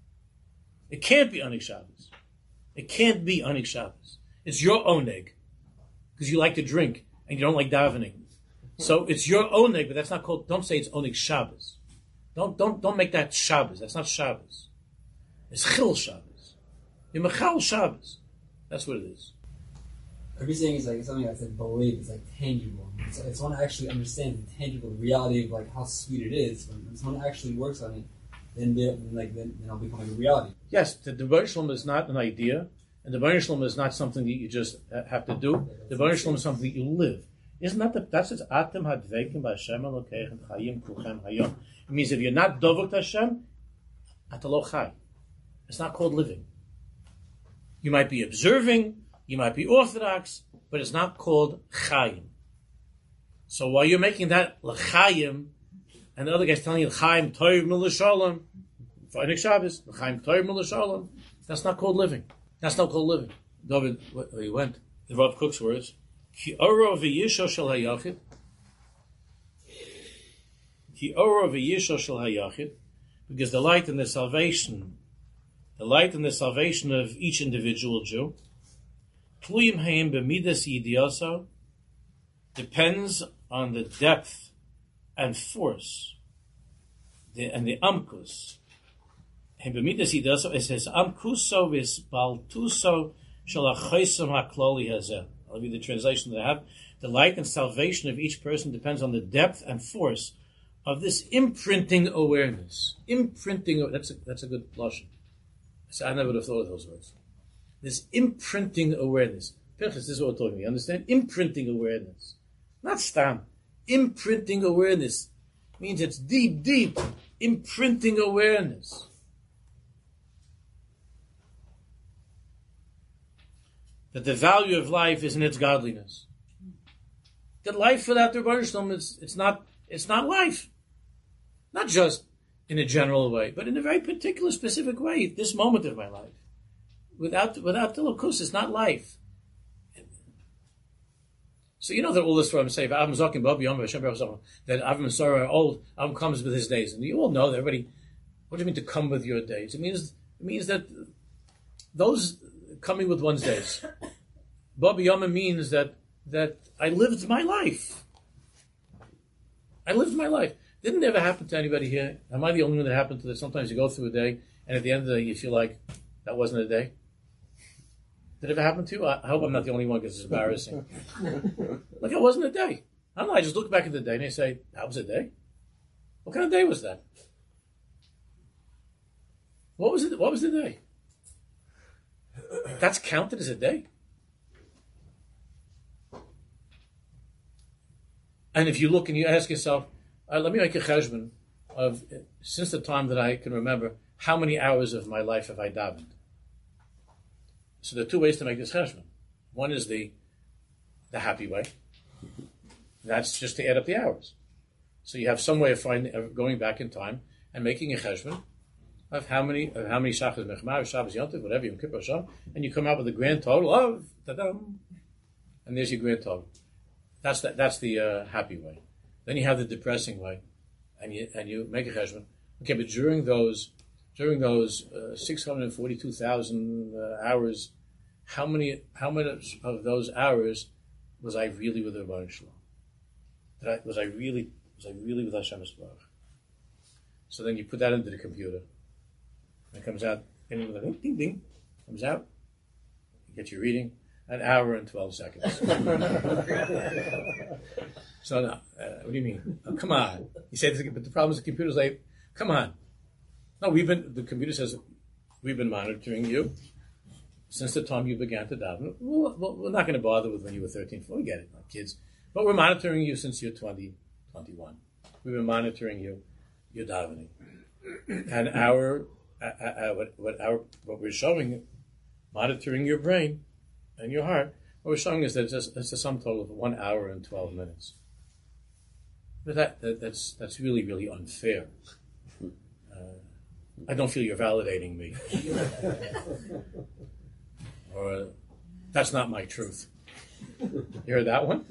It can't be Onik Shabbos. It can't be Onik Shabbos. It's your Oneg. Because you like to drink and you don't like davening. So it's your Oneg, but that's not called, don't say it's Onik Shabbos. Don't, don't, don't make that Shabbos. That's not Shabbos. It's Chil Shabbos. You're Mechal Shabbos. That's what it is. Everything is like something that's like believe, it's like tangible. It's, it's one to actually understand the tangible reality of like how sweet it is. When someone actually works on it, then they, like then, then it'll become like a reality. Yes, the Rebbeinu Shalom is not an idea, and the Rebbeinu Shalom is not something that you just have to do. The Rebbeinu Shalom is something that you live. Isn't that the, that's it? Atem hadveikim b'Hashem Elokechem chayim kulchem hayom. It means if you're not dovuk to Hashem, atalo chai. It's not called living. You might be observing, you might be orthodox, but it's not called chayim. So while you're making that l'chayim, and the other guy's telling you l'chayim toiv m'l'shalom, for Onik Shabbos, l'chayim toiv m'l'shalom, that's not called living. That's not called living. David, where he went, the Rav Kook's words, ki oro v'yisho shel hayachid, ki oro v'yisho shel hayachid, because the light and the salvation, the light and the salvation of each individual Jew, tluyim hayim b'midas yidioso, depends on the depth and force, the, and the amkus. Hayim b'midas yidioso, it says amkuso v'isbaltuso shel ha'chosom ha'kloli hazeh. I'll read the translation that I have. The light and salvation of each person depends on the depth and force of this imprinting awareness. Imprinting, that's a, that's a good blush. So I never would have thought of those words. This imprinting awareness. This is what we're talking about. You understand? Imprinting awareness. Not stam. Imprinting awareness means it's deep, deep imprinting awareness. That the value of life is in its godliness. That life without the Rebbeinu Shalom, it's it's not it's not life. Not just in a general way, but in a very particular, specific way. This moment of my life, without without the Lakus, it's not life. So you know that all this what I'm saying, that Avram Sarah old, Avram comes with his days, and you all know that everybody. What do you mean to come with your days? It means it means that those coming with one's days. Baba Yama means that that I lived my life. I lived my life. Didn't ever happen to anybody here. Am I the only one that happened to this? Sometimes you go through a day, and at the end of the day, you feel like that wasn't a day. Did it ever happen to you? I hope I'm not the only one because it's embarrassing. Like, it wasn't a day. I don't know. I just look back at the day and I say, that was a day? What kind of day was that? What was it? What was the day? That's counted as a day? And if you look and you ask yourself, uh, let me make a cheshbon of, since the time that I can remember, how many hours of my life have I davened? So there are two ways to make this cheshbon. One is the the happy way. That's just to add up the hours. So you have some way of finding, of going back in time and making a cheshbon of how many of how many shachas mechmar, Shabbos Yom Tov, whatever Yom Kippur Sham, and you come out with a grand total of ta-dam, and there's your grand total. That's the, that's the uh, happy way. Then you have the depressing way, and you and you make a cheshbon. Okay, but during those during those uh, six hundred forty-two thousand uh, hours, how many how many of those hours was I really with the Rebbeinu Shalom? Did I, was I really was I really with Hashem Yisbarach? So then you put that into the computer, and it comes out, and with a ding ding ding, comes out. You get your reading, an hour and twelve seconds. So no, uh, what do you mean? Oh, come on. You say this, but the problem is the computer's like, come on. No, we've been. The computer says we've been monitoring you since the time you began to daven. Well, we're not going to bother with when you were thirteen, fourteen. We get it, not kids. But we're monitoring you since you're twenty, twenty-one. We've been monitoring you. You're davening, and our uh, uh, what what our what we're showing, monitoring your brain and your heart. What we're showing is that it's a, it's a sum total of one hour and twelve minutes. But that, that that's that's really really unfair. Uh, I don't feel you're validating me, or that's not my truth. You heard that one?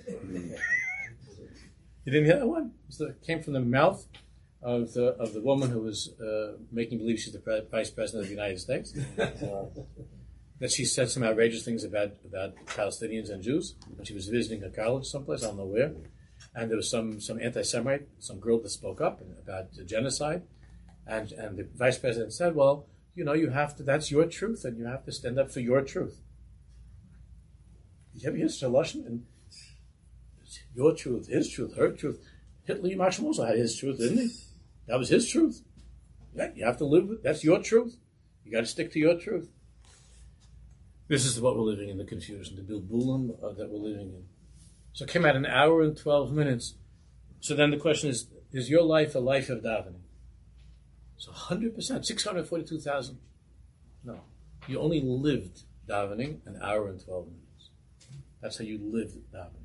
You didn't hear that one? It came from the mouth of the of the woman who was uh, making believe she's the pre- vice president of the United States. Uh, that she said some outrageous things about, about Palestinians and Jews when she was visiting a college someplace, I don't know where. And there was some, some anti-Semite, some girl that spoke up about the genocide. And, and the vice president said, well, you know, you have to, that's your truth, and you have to stand up for your truth. You have your solution, and your truth, his truth, her truth. Hitler Yimachim also had his truth, didn't he? That was his truth. Yeah, you have to live with, that's your truth. You got to stick to your truth. This is what we're living in, the confusion, the bilbulim uh, that we're living in. So it came out an hour and twelve minutes. So then the question is, is your life a life of davening? So one hundred percent, six hundred forty-two thousand? No. You only lived davening an hour and twelve minutes. That's how you lived davening.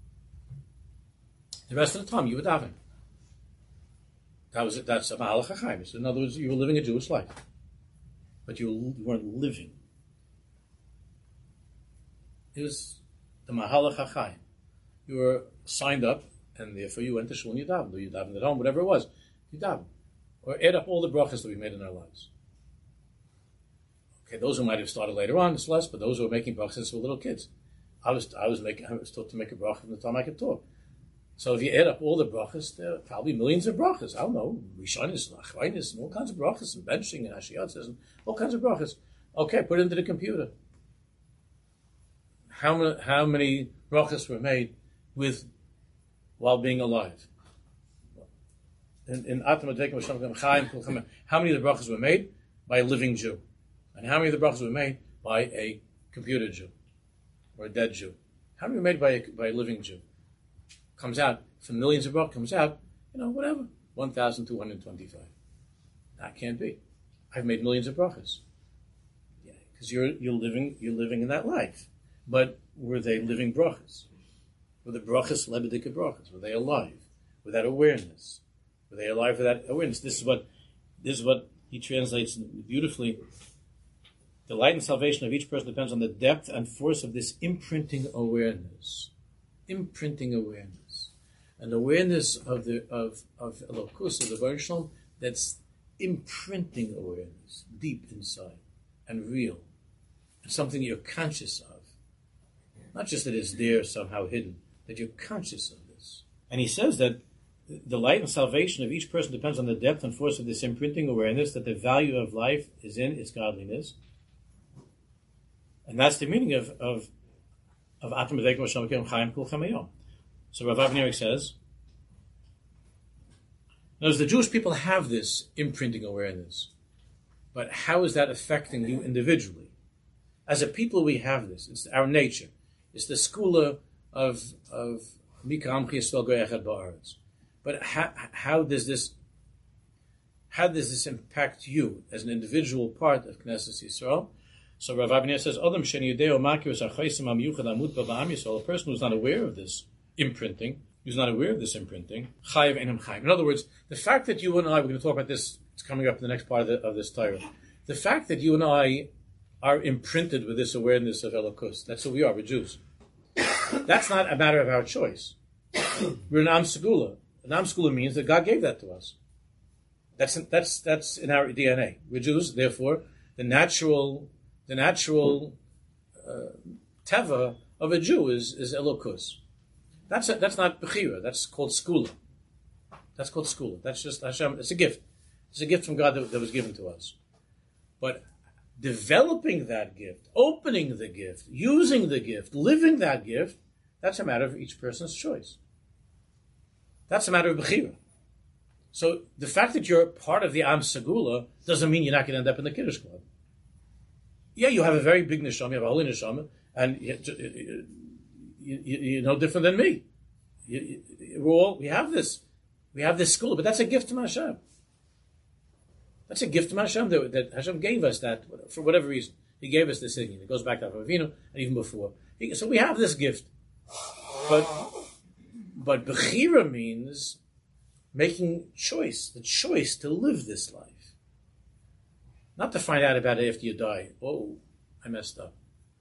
The rest of the time, you were davening. That was it. That's a Mahalach HaChaim. So in other words, you were living a Jewish life. But you, you weren't living. It was the Mahalach HaChaim. You were signed up, and therefore you went to shul and you davened, or you davened at home, whatever it was. You davened. Or add up all the brachas that we made in our lives. Okay, those who might have started later on, it's less, but those who were making brachas since we were little kids. I was I was making I was taught to make a bracha from the time I could talk. So if you add up all the brachas, there are probably millions of brachas. I don't know, Rishonis and Achronis and all kinds of brachas, and benching and Hashiyatzes and all kinds of brachas. Okay, put it into the computer. How many, how many brachas were made with while being alive? In, in how many of the brachas were made by a living Jew? And how many of the brachas were made by a computer Jew or a dead Jew? How many were made by a, by a living Jew? Comes out, from millions of brachas, comes out, you know, whatever, one thousand two hundred twenty-five. That can't be. I've made millions of brachas. Yeah, because you're, you're, living, you're living in that life. But were they living brachas? Were the brachas lebedika brachas? Were they alive with that awareness? Were they alive with that awareness? This is what this is what he translates beautifully. The light and salvation of each person depends on the depth and force of this imprinting awareness. Imprinting awareness. An awareness of the of of Elokus, of the Baruch Shalom, that's imprinting awareness deep inside and real. And something you're conscious of. Not just that it's there somehow hidden, that you're conscious of this. And he says that the light and salvation of each person depends on the depth and force of this imprinting awareness that the value of life is in its godliness. And that's the meaning of of of Atam V'Veikum Hashem Elokeinu Chaim Kulchem Hayom. So Rav Avner says, notice the Jewish people have this imprinting awareness, but how is that affecting you individually? As a people, we have this. It's our nature. It's the skula of of Mika Amchi Yisrael Goy Echad Ba'aretz. But how, how does this how does this impact you as an individual part of Knesset Yisrael? So Rav Avner says, Adam Sheni Yudeo Makius Achaisim Am Yuchad Amut B'Am Yisrael. A person who's not aware of this imprinting, who's not aware of this imprinting, Chayiv Einam Chayim. In other words, the fact that you and I, we're going to talk about this. It's coming up in the next part of, the, of this Torah. The fact that you and I are imprinted with this awareness of Elokus. That's who we are. We're Jews. That's not a matter of our choice. We're an Am Segula. An Am Segula means that God gave that to us. That's that's that's in our D N A. We're Jews, therefore, the natural the natural uh, teva of a Jew is is Elokus. That's a, that's not bechira. That's called skula. That's called skula. That's just Hashem. It's a gift. It's a gift from God that, that was given to us. But developing that gift, opening the gift, using the gift, living that gift, that's a matter of each person's choice. That's a matter of bechira. So the fact that you're part of the Am Segula doesn't mean you're not going to end up in the Kiddush Club. Yeah, you have a very big neshama, you have a holy neshama, and you, you, you, you're no different than me. You, you, we're all, we have this. We have this school, but that's a gift from Hashem. That's a gift from Hashem that, that Hashem gave us that for whatever reason. He gave us this thing. It goes back to Avinu and even before. He, so we have this gift. But but Bechira means making choice, the choice to live this life. Not to find out about it after you die. Oh, I messed up.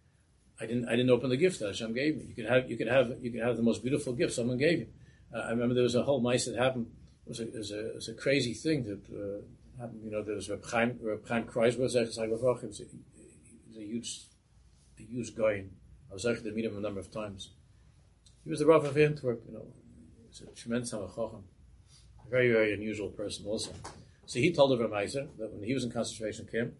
I didn't I didn't open the gift that Hashem gave me. You could have you could have you could have the most beautiful gift someone gave you. Uh, I remember there was a whole mice that happened. It was a it was a, it was a crazy thing that uh, happened. You know, there was Reb Chaim Reb Chaim Kreisberg. He was a, he was a huge a huge guy. I was actually to meet him a number of times. He was the Rav of Antwerp. You know, he was a tremendous Chacham, a very very unusual person also. So he told the Ramaiser that when he was in concentration camp,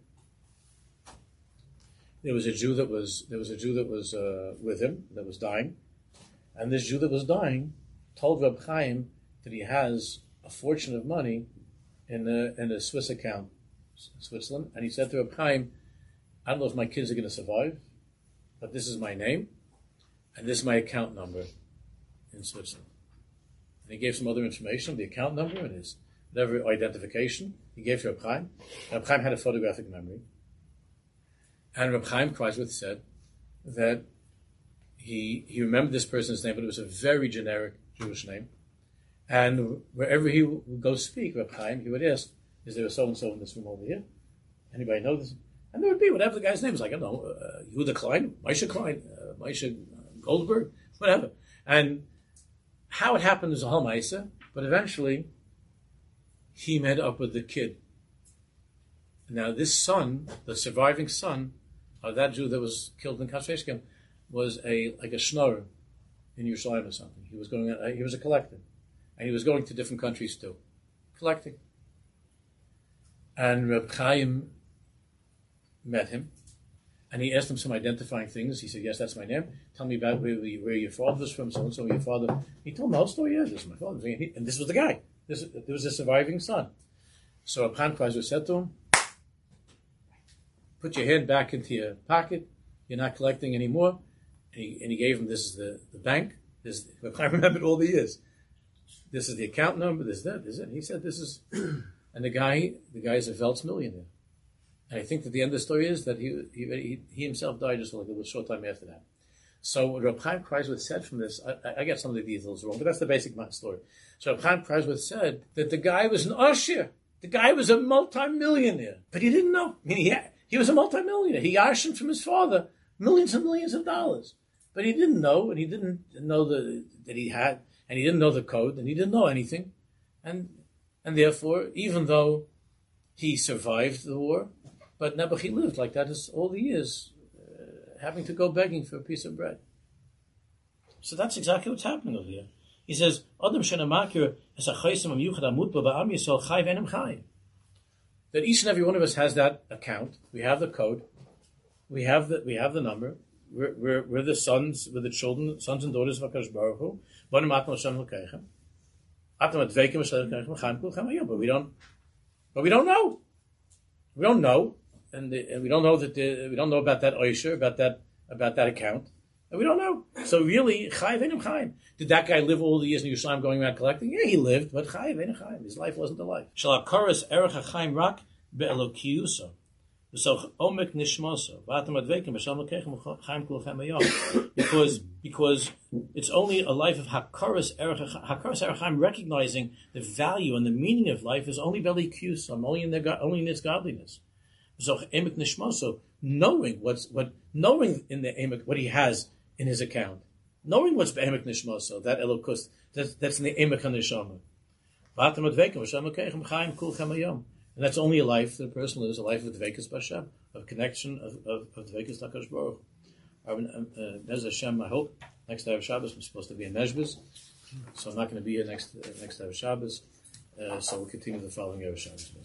there was a Jew that was there was a Jew that was uh, with him that was dying, and this Jew that was dying told Reb Chaim that he has a fortune of money in a in a Swiss account, in Switzerland, and he said to Reb Chaim, "I don't know if my kids are going to survive, but this is my name, and this is my account number in Switzerland." And he gave some other information, the account number and his whatever identification. He gave to Reb Chaim. Reb Chaim had a photographic memory. And Reb Chaim Kreiswirth said that he he remembered this person's name, but it was a very generic Jewish name. And wherever he would go speak, Reb Chaim, he would ask, "Is there a so-and-so in this room over here? Anybody know this?" And there would be whatever the guy's name was. Like, I don't know, uh, Yehuda Klein, Moshe Klein, uh, Moshe Goldberg, whatever. And how it happened is a whole ma'isa, but eventually he met up with the kid. Now this son, the surviving son of that Jew that was killed in concentration camp, was a like a schnorrer in Yerushalayim or something. He was going. He was a collector, and he was going to different countries too, collecting. And Reb Chaim met him, and he asked him some identifying things. He said, "Yes, that's my name. Tell me about where, where your father was from. So and so, your father." He told him the whole story. Yeah, this is my father, and this was the guy. This there was a surviving son. So Reb Chaim Kreisler said to him, "Put your hand back into your pocket. You're not collecting anymore." And he, and he gave him, this is the, the bank. This, I remembered all the years. This is the account number. This is that. This is it. And he said, this is, and the guy, the guy is a Welts millionaire. And I think that the end of the story is that he he, he himself died just like a short time after that. So what Reb Chaim Kreiswirth said from this, I, I get some of the details wrong, but that's the basic story. So Reb Chaim Kreiswirth said that the guy was an usher. The guy was a multi-millionaire, but he didn't know. I mean, he had, He was a multimillionaire. He arshened from his father millions and millions of dollars. But he didn't know, and he didn't know the, that he had, and he didn't know the code, and he didn't know anything. And and therefore, even though he survived the war, but Nebuchadnezzar lived like that is all the years, uh, having to go begging for a piece of bread. So that's exactly what's happening over here. He says, Adam shenamakir es hachaysim amyuchad amutba ba'am yisrael chai v'enem chai. That each and every one of us has that account. We have the code. We have the we have the number. We're we're, we're the sons, we're the children, sons and daughters of HaKadosh Baruch Hu. But we don't, but we don't know. We don't know, and, the, and we don't know that the, we don't know about that oisher, about that about that account, and we don't know. So really, chayiv enim chayim. Did that guy live all the years in Yerushalayim going around collecting? Yeah, he lived, but chayiv enim chayim. His life wasn't a life. Shalakaras erech hachayim rak be'elokiyuso. So omek nishmoso v'atam adveikim b'shalom lekechem chayim kulchem hayom. Because because it's only a life of hakaras erech hakaras erech chayim, recognizing the value and the meaning of life is only belikiyuso, only in the only in its godliness. So emek nishmoso, knowing what's what knowing in the emek what he has in his account, knowing what's be'emek nishmoso, that elokus that's that's in the emek haneshama. V'atam adveikim b'shalom lekechem chayim kulchem hayom. And that's only a life that a person lives, a life of Dveikus B'Hashem, of connection, of, of, of Dveikus L'Hakadosh Baruch Hu. Bez Hashem, I hope, next day of Shabbos, I'm supposed to be in Neshbez, so I'm not going to be here next uh, next day of Shabbos, uh, so we'll continue the following day of Shabbos.